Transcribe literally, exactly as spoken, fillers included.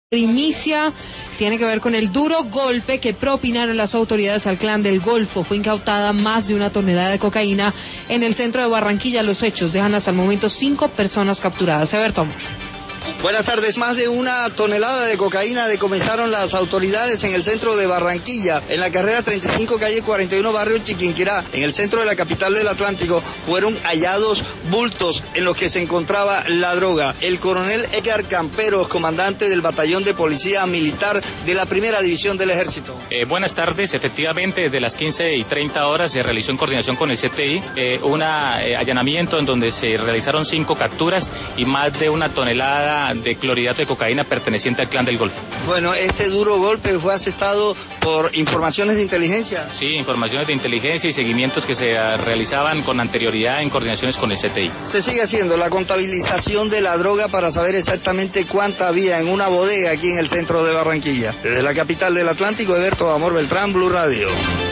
Primicia tiene que ver con el duro golpe que propinaron las autoridades al Clan del Golfo. Fue incautada más de una tonelada de cocaína en el centro de Barranquilla. Los hechos dejan hasta el momento cinco personas capturadas. Everton. Buenas tardes. Más de una tonelada de cocaína decomisaron las autoridades en el centro de Barranquilla, en la carrera treinta y cinco, calle cuarenta y uno, barrio Chiquinquirá, en el centro de la capital del Atlántico. Fueron hallados bultos en los que se encontraba la droga. El coronel Edgar Camperos, comandante del batallón de policía militar de la primera división del ejército. Eh, buenas tardes. Efectivamente, desde las quince y treinta horas se realizó en coordinación con el C T I eh, un eh, allanamiento en donde se realizaron cinco capturas y más de una tonelada de clorhidrato de cocaína perteneciente al Clan del Golfo. Bueno, este duro golpe fue asestado por informaciones de inteligencia. Sí, informaciones de inteligencia y seguimientos que se uh, realizaban con anterioridad en coordinaciones con el C T I. Se sigue haciendo la contabilización de la droga para saber exactamente cuánta había en una bodega aquí en el centro de Barranquilla. Desde la capital del Atlántico, Everton Amor Beltrán, Blue Radio.